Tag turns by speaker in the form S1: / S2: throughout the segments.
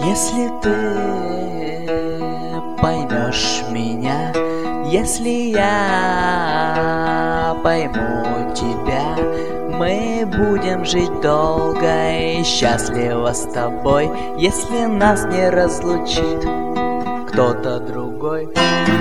S1: Если ты поймешь меня, если я пойму тебя, мы будем жить долго и счастливо с тобой, если нас не разлучит кто-то другой.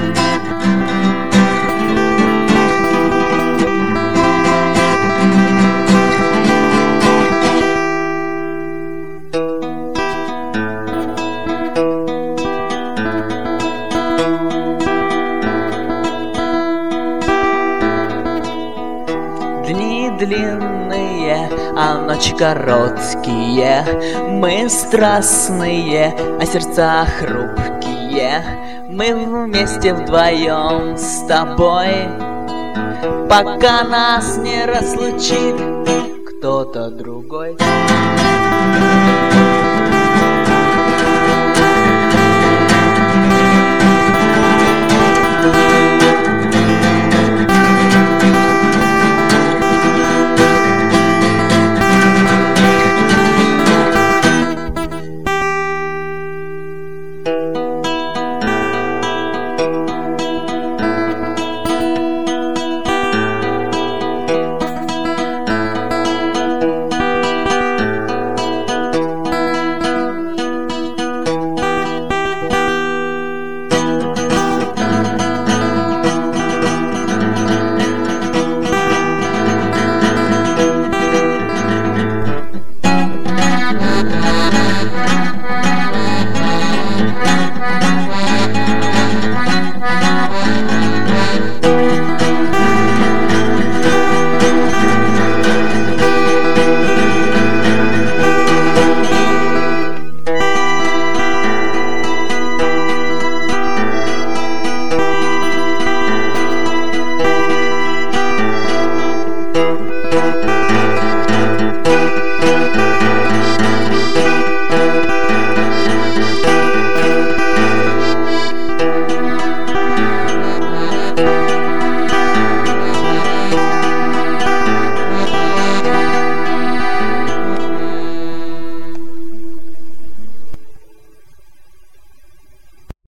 S1: Дни длинные, а ночи короткие, мы страстные, а сердца хрупкие. Мы вместе вдвоем с тобой, пока нас не разлучит кто-то другой.